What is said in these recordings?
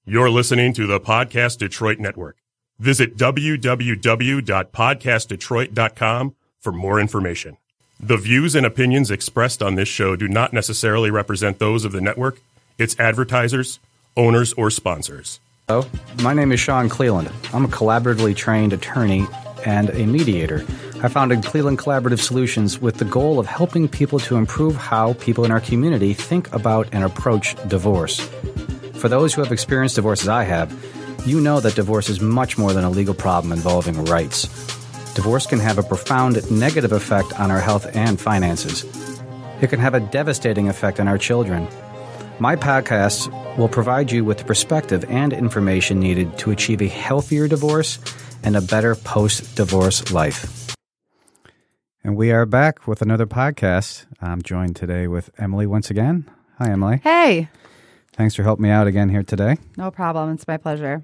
You're listening to the Podcast Detroit Network. Visit www.podcastdetroit.com for more information. The views and opinions expressed on this show do not necessarily represent those of the network, its advertisers, owners, or sponsors. Hello, my name is Sean Cleland. I'm a collaboratively trained attorney and a mediator. I founded Cleland Collaborative Solutions with the goal of helping people to improve how people in our community think about and approach divorce. For those who have experienced divorce as I have, you know that divorce is much more than a legal problem involving rights. Divorce can have a profound negative effect on our health and finances. It can have a devastating effect on our children. My podcasts will provide you with the perspective and information needed to achieve a healthier divorce and a better post-divorce life. And we are back with another podcast. I'm joined today with Emily once again. Hi, Emily. Hey. Thanks for helping me out again here today. No problem. It's my pleasure.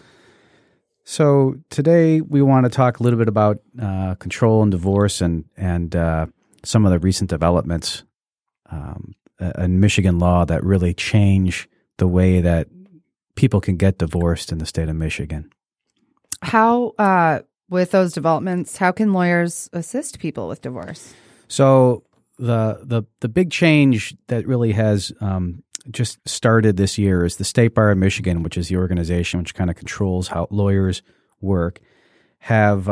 So today we want to talk a little bit about control and divorce and some of the recent developments in Michigan law that really change the way that people can get divorced in the state of Michigan. How, with those developments, how can lawyers assist people with divorce? So the big change that really has just started this year is the State Bar of Michigan, which is the organization which kind of controls how lawyers work, have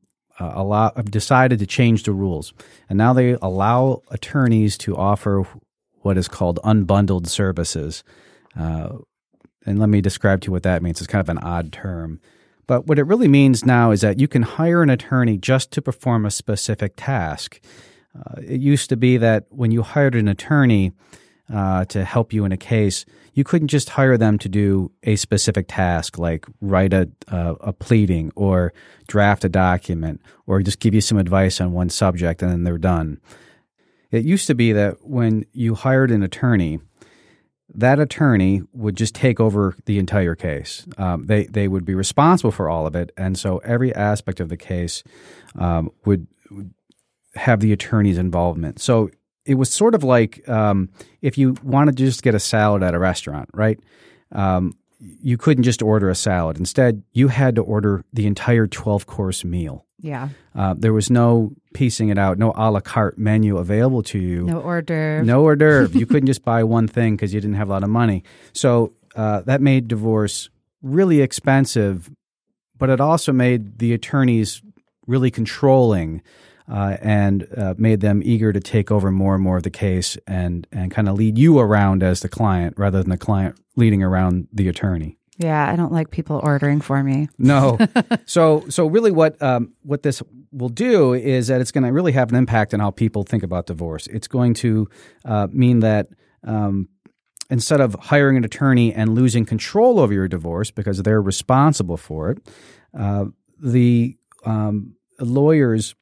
decided to change the rules. And now they allow attorneys to offer what is called unbundled services. And let me describe to you what that means. It's kind of an odd term. But what it really means now is that you can hire an attorney just to perform a specific task. It used to be that when you hired an attorney to help you in a case, you couldn't just hire them to do a specific task like write a pleading or draft a document or just give you some advice on one subject and then they're done. It used to be that when you hired an attorney, that attorney would just take over the entire case. They would be responsible for all of it, and so every aspect of the case would have the attorney's involvement. So it was sort of like if you wanted to just get a salad at a restaurant, right? You couldn't just order a salad. Instead, you had to order the entire 12-course meal. Yeah. There was no piecing it out, no a la carte menu available to you. No hors d'oeuvre. No hors d'oeuvre. You couldn't just buy one thing because you didn't have a lot of money. So that made divorce really expensive, but it also made the attorneys really controlling and made them eager to take over more and more of the case and kind of lead you around as the client rather than the client leading around the attorney. Yeah, I don't like people ordering for me. No. So really what this will do is that it's going to really have an impact on how people think about divorce. It's going to mean that instead of hiring an attorney and losing control over your divorce because they're responsible for it, the lawyers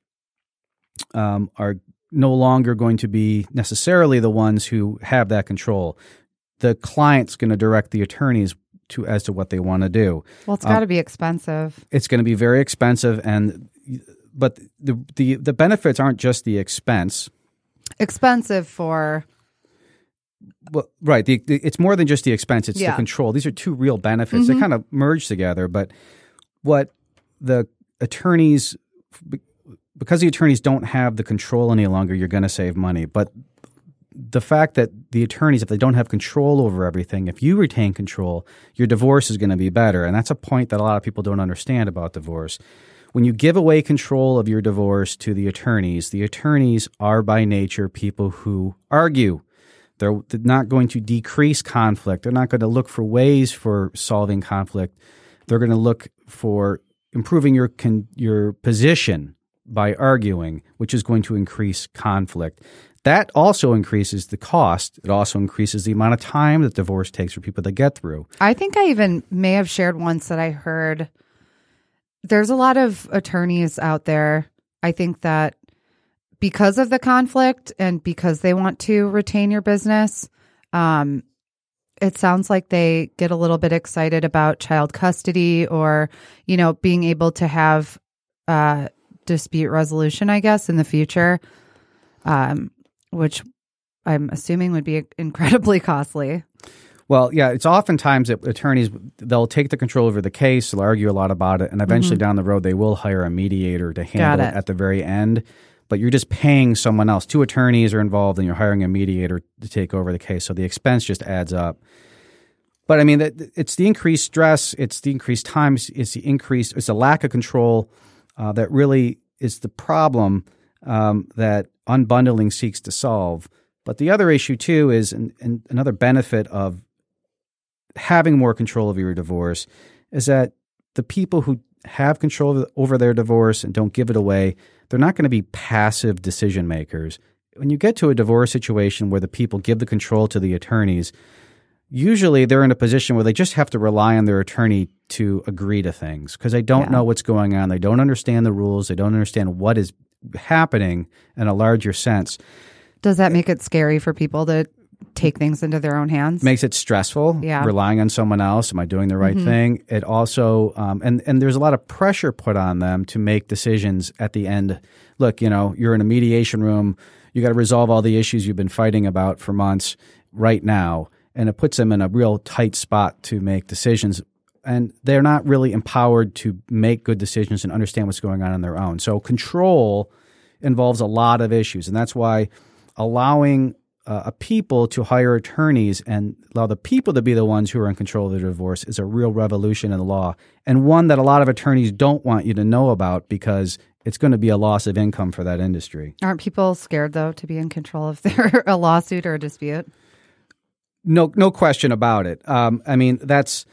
are no longer going to be necessarily the ones who have that control. The client's going to direct the attorneys as to what they want to do. Well, it's got to be expensive. It's going to be very expensive, but the benefits aren't just the expense. Expensive for... Well, right. It's more than just the expense. It's the control. These are two real benefits. Mm-hmm. They kind of merge together, but what the attorneys... Because the attorneys don't have the control any longer, you're going to save money. But the fact that the attorneys, if they don't have control over everything, if you retain control, your divorce is going to be better. And that's a point that a lot of people don't understand about divorce. When you give away control of your divorce to the attorneys are by nature people who argue. They're not going to decrease conflict. They're not going to look for ways for solving conflict. They're going to look for improving your position by arguing, which is going to increase conflict. That also increases the cost. It also increases the amount of time that divorce takes for people to get through. I think I even may have shared once that I heard there's a lot of attorneys out there, I think, that because of the conflict and because they want to retain your business, it sounds like they get a little bit excited about child custody or, being able to have dispute resolution, I guess, in the future. Which I'm assuming would be incredibly costly. Well, yeah, it's oftentimes that attorneys, they'll take the control over the case, they'll argue a lot about it, and eventually down the road they will hire a mediator to handle it at the very end. But you're just paying someone else. 2 attorneys are involved, and you're hiring a mediator to take over the case. So the expense just adds up. But I mean, it's the increased stress, it's the increased time, it's the lack of control that really is the problem that unbundling seeks to solve. But the other issue too is, and another benefit of having more control over your divorce, is that the people who have control over their divorce and don't give it away, they're not going to be passive decision makers. When you get to a divorce situation where the people give the control to the attorneys, usually they're in a position where they just have to rely on their attorney to agree to things because they don't know what's going on. They don't understand the rules. They don't understand what is happening in a larger sense. Does that make it scary for people to take things into their own hands? Makes it stressful, relying on someone else. Am I doing the right thing? It also, and there's a lot of pressure put on them to make decisions at the end. Look, you're in a mediation room. You got to resolve all the issues you've been fighting about for months right now. And it puts them in a real tight spot to make decisions. And they're not really empowered to make good decisions and understand what's going on their own. So control involves a lot of issues. And that's why allowing people to hire attorneys and allow the people to be the ones who are in control of the divorce is a real revolution in the law, and one that a lot of attorneys don't want you to know about because it's going to be a loss of income for that industry. Aren't people scared, though, to be in control of a lawsuit or a dispute? No question about it. I mean, that's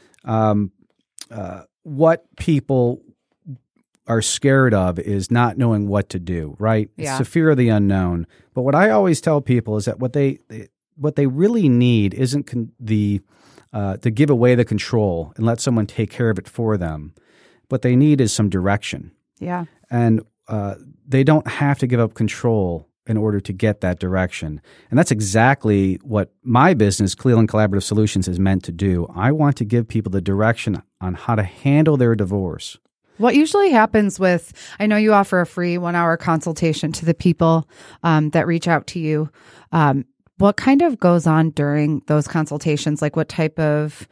what people are scared of is not knowing what to do, right? Yeah. It's the fear of the unknown. But what I always tell people is that what they really need isn't to give away the control and let someone take care of it for them. What they need is some direction. Yeah. And they don't have to give up control in order to get that direction. And that's exactly what my business, Cleveland Collaborative Solutions, is meant to do. I want to give people the direction on how to handle their divorce. What usually happens with, I know you offer a free 1-hour consultation to the people that reach out to you. What kind of goes on during those consultations? Like what type of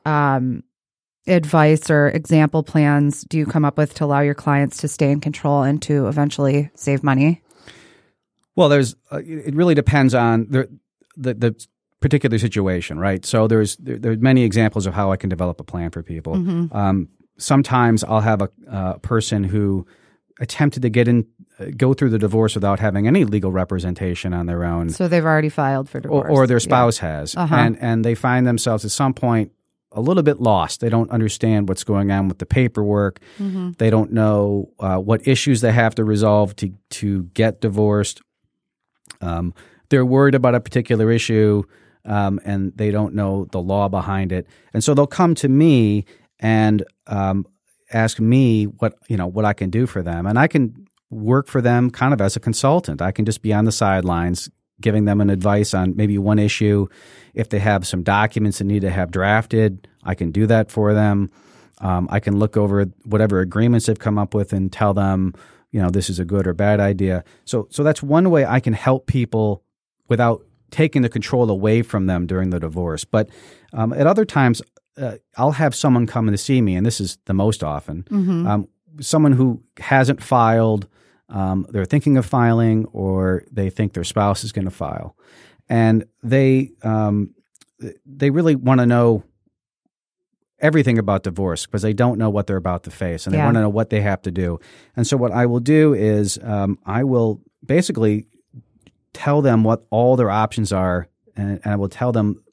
advice or example plans do you come up with to allow your clients to stay in control and to eventually save money? Well, it really depends on the particular situation, right? So there's many examples of how I can develop a plan for people. Mm-hmm. Sometimes I'll have a person who attempted to go through the divorce without having any legal representation on their own. So they've already filed for divorce. Or their spouse has. Uh-huh. And they find themselves at some point a little bit lost. They don't understand what's going on with the paperwork. Mm-hmm. They don't know what issues they have to resolve to get divorced. They're worried about a particular issue, and they don't know the law behind it. And so they'll come to me and ask me what I can do for them. And I can work for them kind of as a consultant. I can just be on the sidelines giving them an advice on maybe one issue. If they have some documents that need to have drafted, I can do that for them. I can look over whatever agreements they've come up with and tell them, this is a good or bad idea. So that's one way I can help people without taking the control away from them during the divorce. But at other times, I'll have someone come in to see me, and this is the most often, mm-hmm. Someone who hasn't filed, they're thinking of filing, or they think their spouse is going to file. And they really want to know everything about divorce because they don't know what they're about to face, and they want to know what they have to do. And so what I will do is I will basically tell them what all their options are, and I will tell them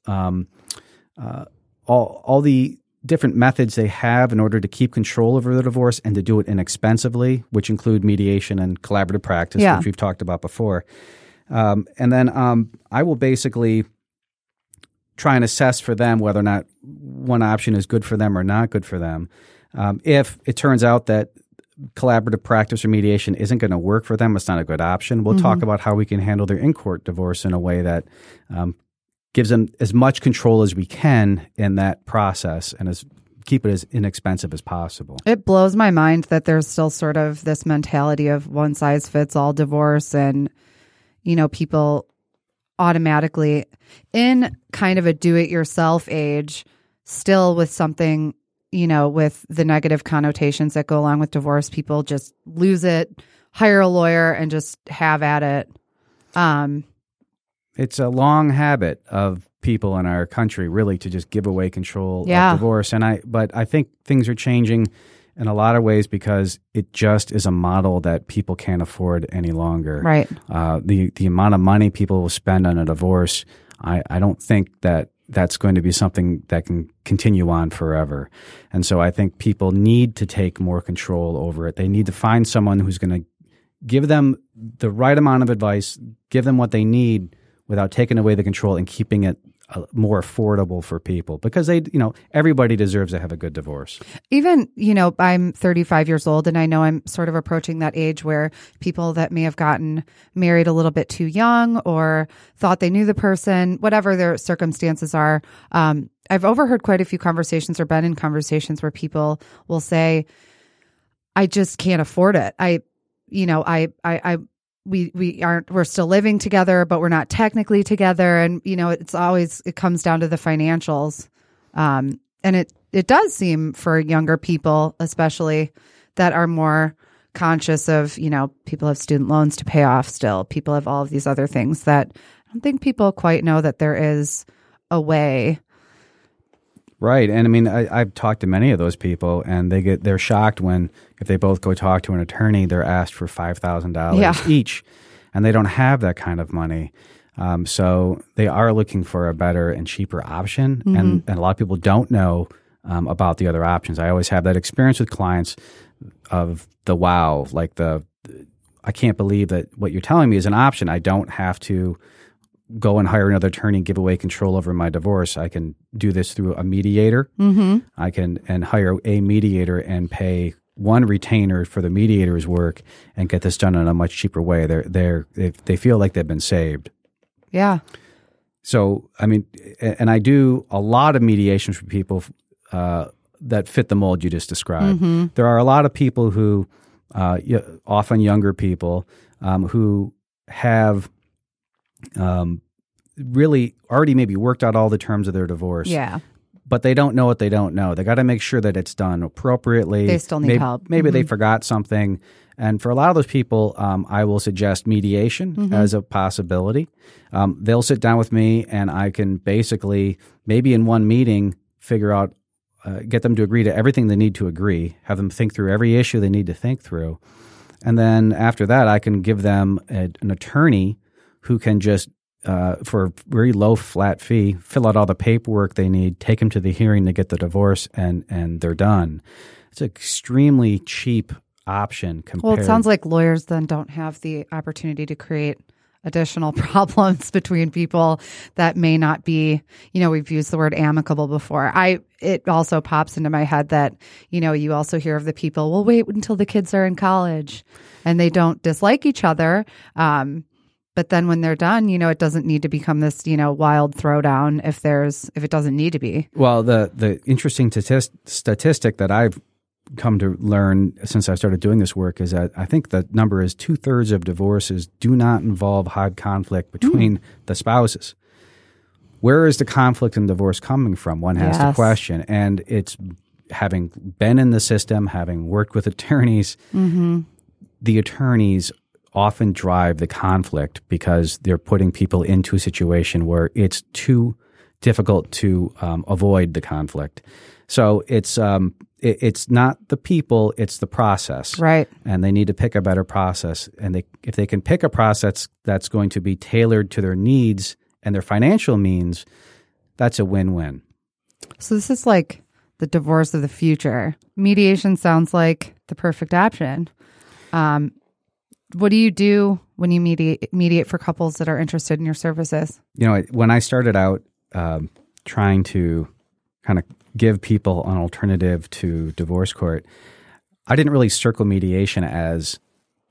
all the different methods they have in order to keep control over the divorce and to do it inexpensively, which include mediation and collaborative practice, which we've talked about before. And then I will basically try and assess for them whether or not one option is good for them or not good for them. If it turns out that collaborative practice or mediation isn't going to work for them, it's not a good option, we'll mm-hmm. talk about how we can handle their in-court divorce in a way that gives them as much control as we can in that process and keep it as inexpensive as possible. It blows my mind that there's still sort of this mentality of one size fits all divorce, and people automatically in kind of a do-it-yourself age, still with something, with the negative connotations that go along with divorce. People just lose it, hire a lawyer, and just have at it. It's a long habit of people in our country really to just give away control Yeah. of divorce. But I think things are changing in a lot of ways because it just is a model that people can't afford any longer. Right. The amount of money people will spend on a divorce, I don't think that's going to be something that can continue on forever. And so I think people need to take more control over it. They need to find someone who's going to give them the right amount of advice, give them what they need without taking away the control and keeping it more affordable for people, because everybody deserves to have a good divorce. Even, I'm 35 years old, and I know I'm sort of approaching that age where people that may have gotten married a little bit too young or thought they knew the person, whatever their circumstances are. I've overheard quite a few conversations or been in conversations where people will say, I just can't afford it. We're still living together, but we're not technically together. And, it comes down to the financials. And it does seem for younger people, especially, that are more conscious of, people have student loans to pay off still. People have all of these other things that I don't think people quite know that there is a way. Right. And I've talked to many of those people, and they're shocked when, if they both go talk to an attorney, they're asked for $5,000 each, and they don't have that kind of money. So they are looking for a better and cheaper option. Mm-hmm. And a lot of people don't know about the other options. I always have that experience with clients of the wow, like I can't believe that what you're telling me is an option. I don't have to go and hire another attorney and give away control over my divorce. I can do this through a mediator. Mm-hmm. I can hire a mediator and pay one retainer for the mediator's work and get this done in a much cheaper way. They feel like they've been saved. Yeah. So, and I do a lot of mediations for people that fit the mold you just described. Mm-hmm. There are a lot of people who, often younger people, who have really already maybe worked out all the terms of their divorce. Yeah. But they don't know what they don't know. They got to make sure that it's done appropriately. They still need help. Maybe they forgot something. And for a lot of those people, I will suggest mediation as a possibility. They'll sit down with me, and I can basically, maybe in one meeting, figure out, get them to agree to everything they need to agree, have them think through every issue they need to think through. And then after that, I can give them an attorney who can just, for a very low flat fee, fill out all the paperwork they need, take them to the hearing to get the divorce, and they're done. It's an extremely cheap option compared. Well, it sounds like lawyers then don't have the opportunity to create additional problems between people that may not be, we've used the word amicable before. It also pops into my head that, you also hear of the people, well, wait until the kids are in college and they don't dislike each other. But then when they're done, it doesn't need to become this, wild throwdown if it doesn't need to be. Well, the interesting statistic that I've come to learn since I started doing this work is that I think the number is 2/3 of divorces do not involve hard conflict between the spouses. Where is the conflict in divorce coming from? One has to question. And it's having been in the system, having worked with attorneys, the attorneys often drive the conflict because they're putting people into a situation where it's too difficult to avoid the conflict. So it's not the people, it's the process. Right. And they need to pick a better process. And if they can pick a process that's going to be tailored to their needs and their financial means, that's a win-win. So this is like the divorce of the future. Mediation sounds like the perfect option. What do you do when you mediate for couples that are interested in your services? When I started out trying to kind of give people an alternative to divorce court, I didn't really circle mediation as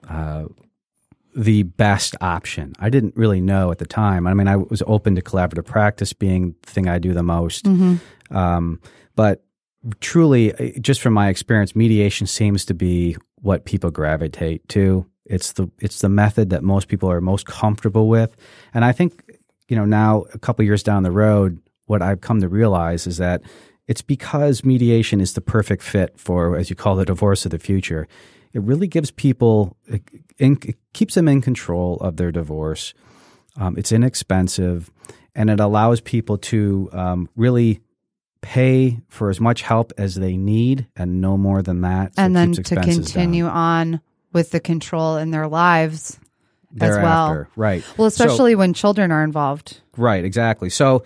the best option. I didn't really know at the time. I was open to collaborative practice being the thing I do the most. But truly, just from my experience, mediation seems to be what people gravitate to. It's the method that most people are most comfortable with. And I think now a couple years down the road, what I've come to realize is that it's because mediation is the perfect fit for, as you call the divorce of the future. It really gives people, it keeps them in control of their divorce. It's inexpensive, and it allows people to really pay for as much help as they need and no more than that. So and then to continue on with the control in their lives thereafter, as well. Right. Well, especially when children are involved. Right, exactly. So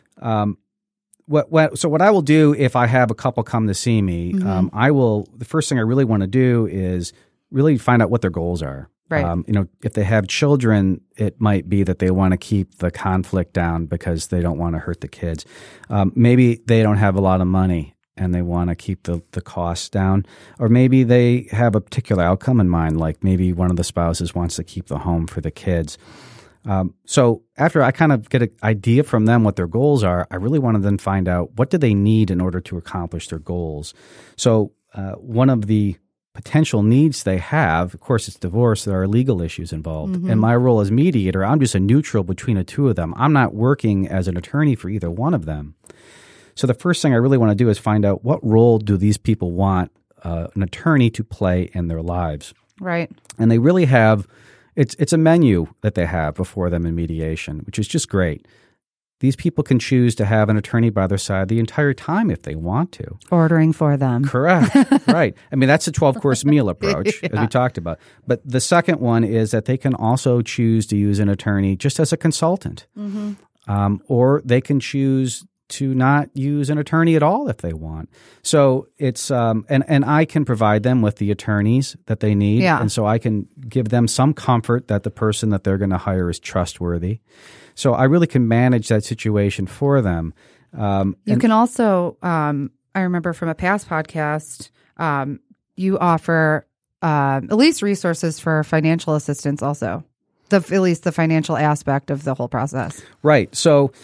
what I will do if I have a couple come to see me, the first thing I really want to do is really find out what their goals are. Right. If they have children, it might be that they want to keep the conflict down because they don't want to hurt the kids. Maybe they don't have a lot of money and they want to keep the costs down. Or maybe they have a particular outcome in mind, like maybe one of the spouses wants to keep the home for the kids. So after I kind of get an idea from them what their goals are, I really want to then find out what do they need in order to accomplish their goals. So one of the potential needs they have, of course, it's divorce. There are legal issues involved. And my role as mediator, I'm just a neutral between the two of them. I'm not working as an attorney for either one of them. So the first thing I really want to do is find out what role do these people want an attorney to play in their lives. Right. And they really have, it's a menu that they have before them in mediation, which is just great. These people can choose to have an attorney by their side the entire time if they want to. Ordering for them. Correct. Right. I mean, that's a 12-course meal approach, as we talked about. But the second one is that they can also choose to use an attorney just as a consultant. Or they can choose to not use an attorney at all if they want. So it's and I can provide them with the attorneys that they need. Yeah. And so I can give them some comfort that the person that they're going to hire is trustworthy. So I really can manage that situation for them. You can also, I remember from a past podcast, you offer at least resources for financial assistance also, at least the financial aspect of the whole process. Right. So,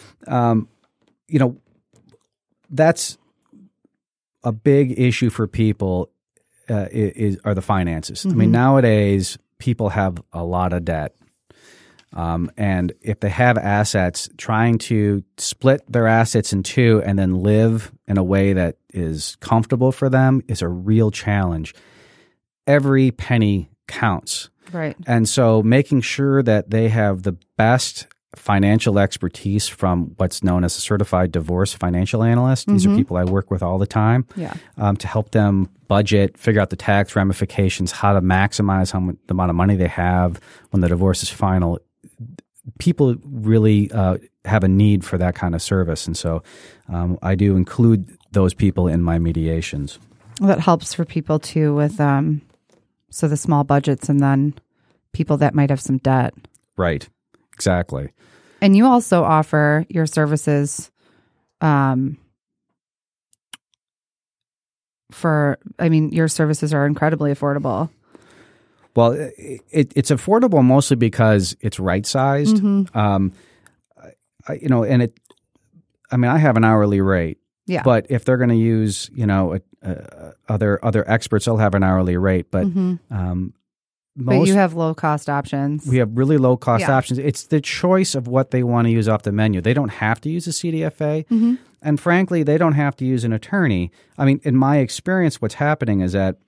that's a big issue for people are the finances. I mean, nowadays, people have a lot of debt. And if they have assets, trying to split their assets in two and then live in a way that is comfortable for them is a real challenge. Every penny counts. Right. And so making sure that they have the best financial expertise from what's known as a certified divorce financial analyst. These are people I work with all the time to help them budget, figure out the tax ramifications, how to maximize the amount of money they have when the divorce is final. People really have a need for that kind of service. And so I do include those people in my mediations. Well, that helps for people too with so the small budgets and then people that might have some debt. Right. Exactly. And you also offer your services your services are incredibly affordable. Well, it's affordable mostly because it's right-sized. I have an hourly rate. Yeah. But if they're going to use, other experts, they'll have an hourly rate. But but you have low-cost options. We have really low-cost options. It's the choice of what they want to use off the menu. They don't have to use a CDFA. And frankly, they don't have to use an attorney. I mean, in my experience, what's happening is that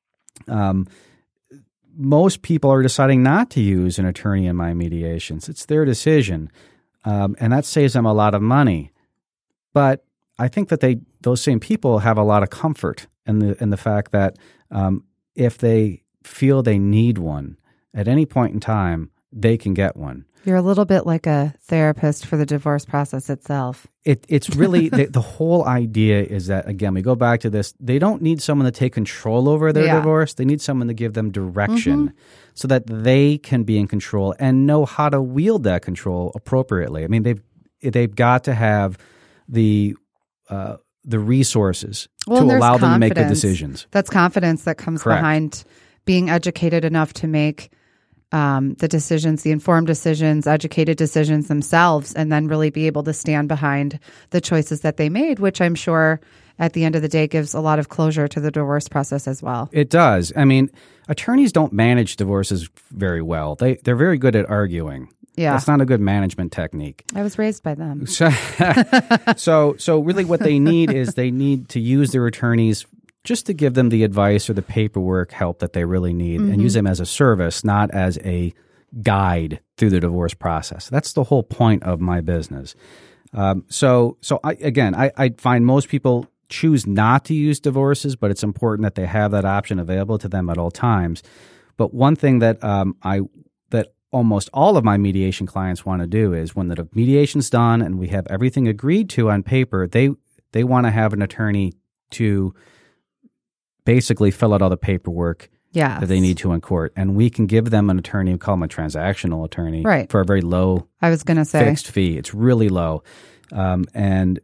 most people are deciding not to use an attorney in my mediations. It's their decision. And that saves them a lot of money. But I think that those same people have a lot of comfort in the fact that if they feel they need one at any point in time, they can get one. You're a little bit like a therapist for the divorce process itself. It's really the whole idea is that, again, we go back to this. They don't need someone to take control over their divorce. They need someone to give them direction so that they can be in control and know how to wield that control appropriately. I mean, they've got to have the resources to allow them to make good decisions. That's confidence that comes behind being educated enough to make the decisions, the informed decisions, educated decisions themselves, and then really be able to stand behind the choices that they made, which I'm sure at the end of the day gives a lot of closure to the divorce process as well. It does. I mean, attorneys don't manage divorces very well. They're very good at arguing. Yeah. That's not a good management technique. I was raised by them. So really what they need is they need to use their attorneys just to give them the advice or the paperwork help that they really need and use them as a service, not as a guide through the divorce process. That's the whole point of my business. So I find most people choose not to use divorces, but it's important that they have that option available to them at all times. But one thing that that almost all of my mediation clients want to do is when the mediation's done and we have everything agreed to on paper, they want to have an attorney to basically fill out all the paperwork that they need to in court. And we can give them an attorney, we call them a transactional attorney, for a very low fixed fee. It's really low. And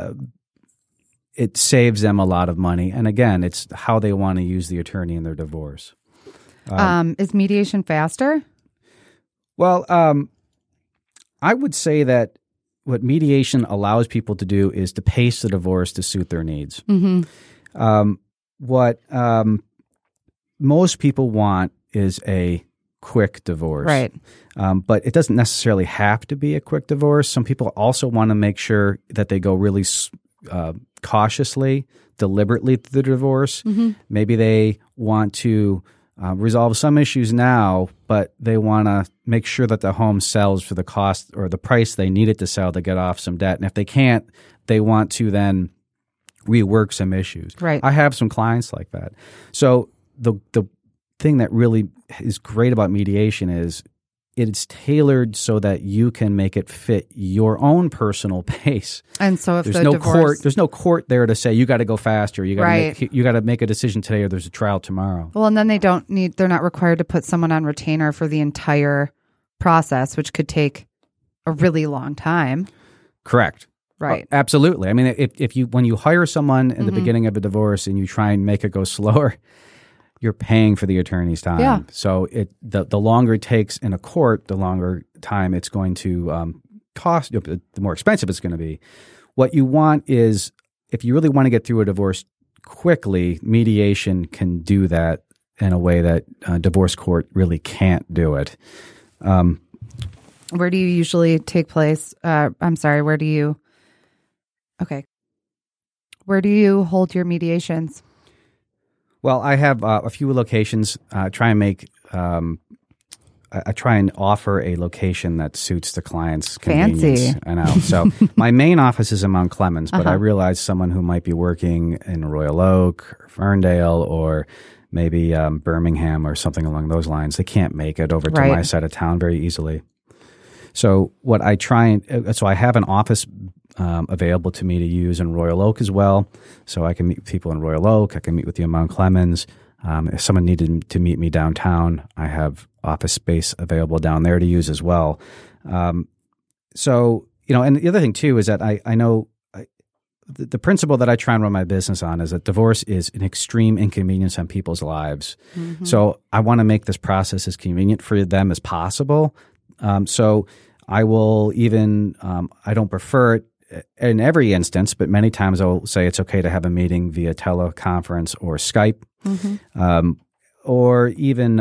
it saves them a lot of money. And again, it's how they want to use the attorney in their divorce. Is mediation faster? Well, I would say that what mediation allows people to do is to pace the divorce to suit their needs. What most people want is a quick divorce. Right. But it doesn't necessarily have to be a quick divorce. Some people also want to make sure that they go really cautiously, deliberately through the divorce. Maybe they want to resolve some issues now, but they want to make sure that the home sells for the cost or the price they need it to sell to get off some debt. And if they can't, they want to then rework some issues. Right. I have some clients like that. So the thing that really is great about mediation is it's tailored so that you can make it fit your own personal pace. And so if there's no court there to say you got to go faster, you got to make a decision today, or there's a trial tomorrow. Well, and then they're not required to put someone on retainer for the entire process, which could take a really long time. Correct. Right. Absolutely. I mean, when you hire someone in the beginning of a divorce and you try and make it go slower, you're paying for the attorney's time. Yeah. So the longer it takes in a court, the longer time it's going to cost, the more expensive it's going to be. What you want is, if you really want to get through a divorce quickly, mediation can do that in a way that divorce court really can't do it. Where do you usually take place? Where do you hold your mediations? Well, I have a few locations. I try and offer a location that suits the client's convenience. Fancy. I know. So my main office is in Mount Clemens, but I realize someone who might be working in Royal Oak or Ferndale or maybe Birmingham or something along those lines, they can't make it over to my side of town very easily. So I have an office available to me to use in Royal Oak as well. So I can meet people in Royal Oak. I can meet with you in Mount Clemens. If someone needed to meet me downtown, I have office space available down there to use as well. And the other thing too is that I know the principle that I try and run my business on is that divorce is an extreme inconvenience on people's lives. So I want to make this process as convenient for them as possible. So I will even, I don't prefer it in every instance, but many times I'll say it's okay to have a meeting via teleconference or Skype, or even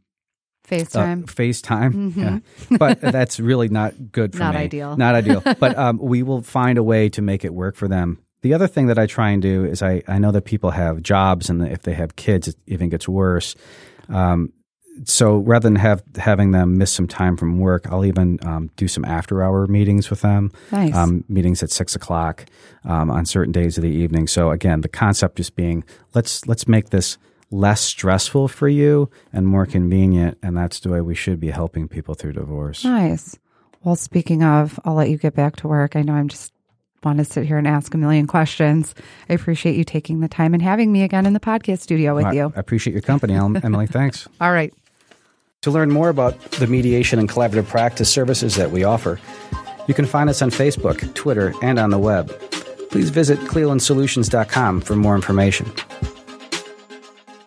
FaceTime. Yeah. But that's really not good for me. Not ideal. But we will find a way to make it work for them. The other thing that I try and do is I know that people have jobs, and if they have kids, it even gets worse. So rather than having them miss some time from work, I'll even do some after-hour meetings with them. Nice. Meetings at 6:00 on certain days of the evening. So again, the concept just being let's make this less stressful for you and more convenient, and that's the way we should be helping people through divorce. Nice. Well, speaking of, I'll let you get back to work. I know I'm just want to sit here and ask a million questions. I appreciate you taking the time and having me again in the podcast studio with you. I appreciate your company, Emily. Thanks. All right. To learn more about the mediation and collaborative practice services that we offer, you can find us on Facebook, Twitter, and on the web. Please visit clevelandsolutions.com for more information.